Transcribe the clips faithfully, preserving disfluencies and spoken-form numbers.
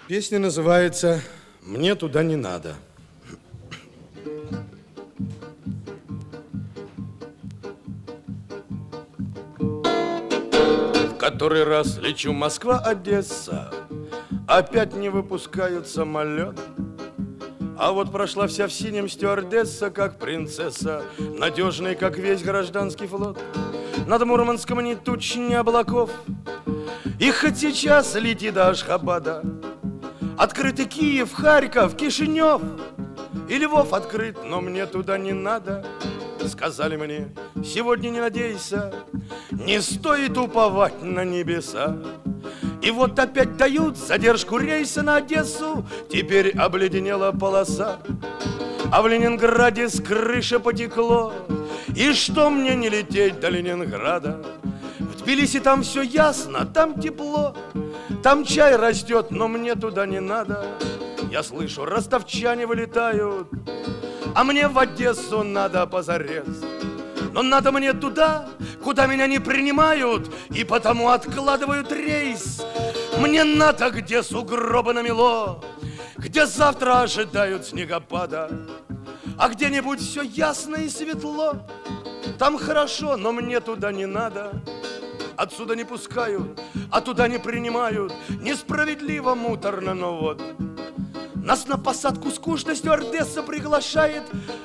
Песня называется «Мне туда не надо». В который раз лечу Москва-Одесса, опять не выпускают самолет. А вот прошла вся в синем стюардесса, как принцесса, надежный, как весь гражданский флот. Над Мурманском ни туч, ни облаков, и хоть сейчас лети до Ашхабада. Открыты Киев, Харьков, Кишинев, и Львов открыт, но мне туда не надо. Сказали мне, сегодня не надейся, не стоит уповать на небеса. И вот опять дают задержку рейса на Одессу, теперь обледенела полоса. А в Ленинграде с крыши потекло, и что мне не лететь до Ленинграда? В Тбилиси там все ясно, там тепло, там чай растет, но мне туда не надо. Я слышу, ростовчане вылетают, а мне в Одессу надо позарез. Но надо мне туда, куда меня не принимают, и потому откладывают рейс. Мне надо, где сугробы намело, где завтра ожидают снегопада. А где-нибудь все ясно и светло, там хорошо, но мне туда не надо. Отсюда не пускают, а туда не принимают. Несправедливо, муторно, но вот. Нас на посадку скучно стюардесса приглашает,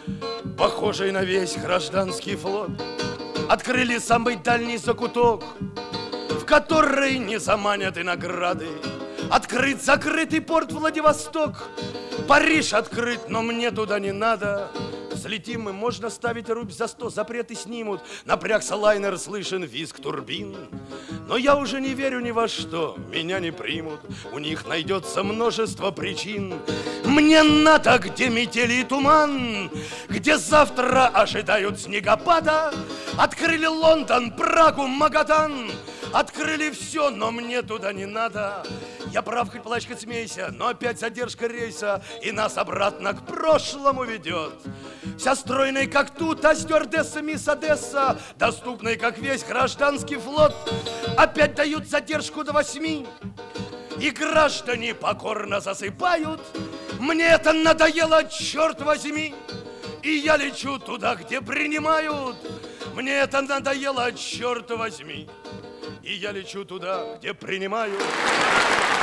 похожий на весь гражданский флот. Открыли самый дальний закуток, в который не заманят и награды. Открыт закрытый порт Владивосток, Париж открыт, но мне туда не надо. Взлетим мы, можно ставить рубь за сто, запреты снимут. Напрягся лайнер, слышен визг турбин. Но я уже не верю ни во что, меня не примут. У них найдется множество причин. Мне надо, где метели и туман, где завтра ожидают снегопада. Открыли Лондон, Прагу, Магатан. Открыли все, но мне туда не надо. Я прав, хоть плачь, хоть смейся, но опять задержка рейса, и нас обратно к прошлому ведет. Вся стройная, как тут, а стюардесса мисс Одесса, доступной, как весь гражданский флот, опять дают задержку до восьми, и граждане покорно засыпают. Мне это надоело, черт возьми, и я лечу туда, где принимают. Мне это надоело, черт возьми, и я лечу туда, где принимают.